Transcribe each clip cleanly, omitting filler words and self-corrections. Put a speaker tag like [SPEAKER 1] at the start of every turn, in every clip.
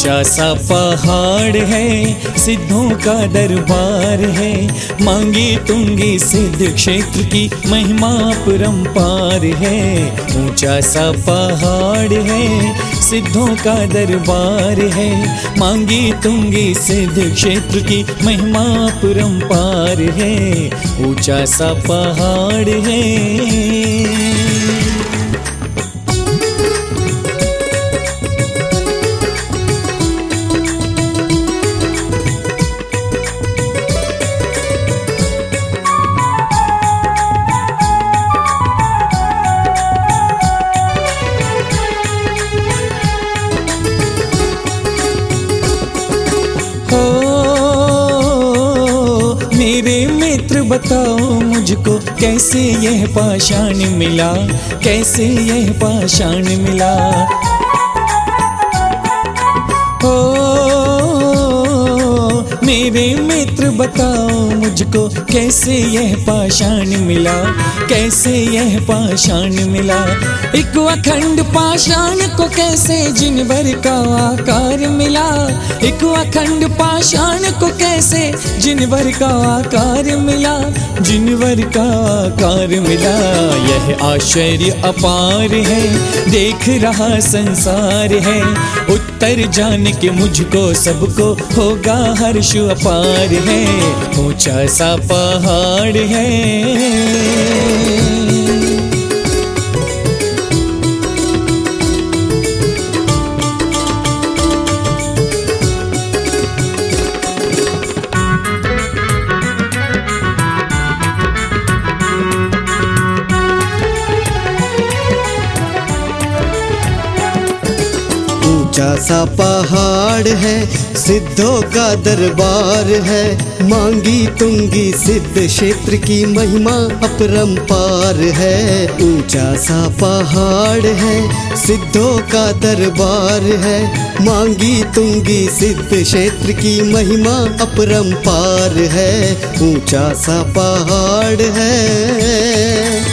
[SPEAKER 1] ऊंचा सा पहाड़ है, सिद्धों का दरबार है। मांगी तुंगी सिद्ध क्षेत्र की महिमा अपरंपार है। ऊंचा सा पहाड़ है, सिद्धों का दरबार है। मांगी तुंगी सिद्ध क्षेत्र की महिमा अपरंपार है। ऊंचा सा पहाड़ है। मेरे मित्र बताओ मुझको, कैसे यह पाषाण मिला, कैसे यह पाषाण मिला। मेरे मित्र बताओ मुझको, कैसे यह पाषाण मिला, कैसे यह पाषाण मिला। एक अखंड पाषाण को कैसे जिनवर का आकार मिला। एक अखंड पाषाण को कैसे जिनवर का आकार मिला, जिनवर का आकार मिला। यह आश्चर्य अपार है, देख रहा संसार है। उत्तर जान के मुझको सबको होगा हर्ष अपार है। ऊंचा सा पहाड़ है।
[SPEAKER 2] ऊंचा सा पहाड़ है, सिद्धों का दरबार है। मांगी तुंगी सिद्ध क्षेत्र की महिमा अपरंपार है। ऊंचा सा पहाड़ है, सिद्धों का दरबार है। मांगी तुंगी सिद्ध क्षेत्र की महिमा अपरंपार है। ऊंचा सा पहाड़ है।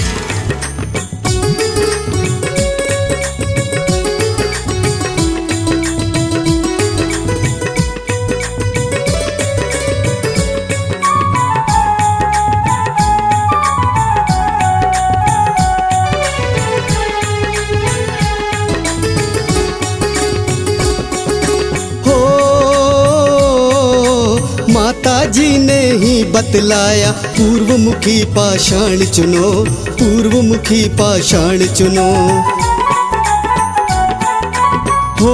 [SPEAKER 2] माता जी ने ही बतलाया, पूर्वमुखी पाषाण चुनो, पूर्वमुखी पाषाण चुनो। हो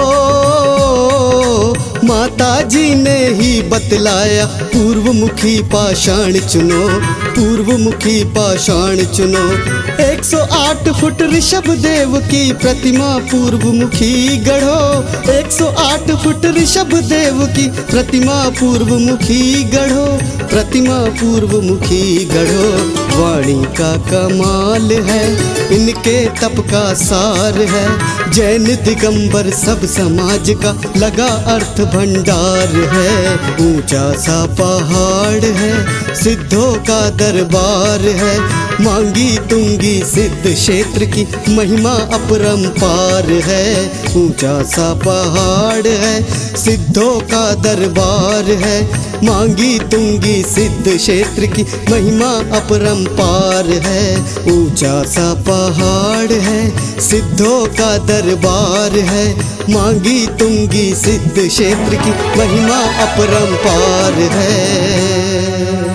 [SPEAKER 2] माता जी ने ही बतलाया, पूर्वमुखी पाषाण चुनो, पूर्वमुखी पाषाण चुनो। 108 फुट ऋषभ देव की प्रतिमा पूर्वमुखी गढ़ो। 108 फुट ऋषभ देव की प्रतिमा पूर्वमुखी गढ़ो, प्रतिमा पूर्वमुखी गढ़ो। वाणी का कमाल है, इनके तप का सार है। जैन दिगंबर सब समाज का लगा अर्थ भंडार है। ऊंचा सा पहाड़ है, सिद्धों का दरबार है। मांगी तुंगी सिद्ध क्षेत्र की महिमा अपरंपार है। ऊंचा सा पहाड़ है, सिद्धों का दरबार है। मांगी तुंगी सिद्ध क्षेत्र की महिमा अपरंपार है। ऊंचा सा पहाड़ है, सिद्धों का दरबार है। मांगी तुंगी सिद्ध क्षेत्र की महिमा अपरंपार है।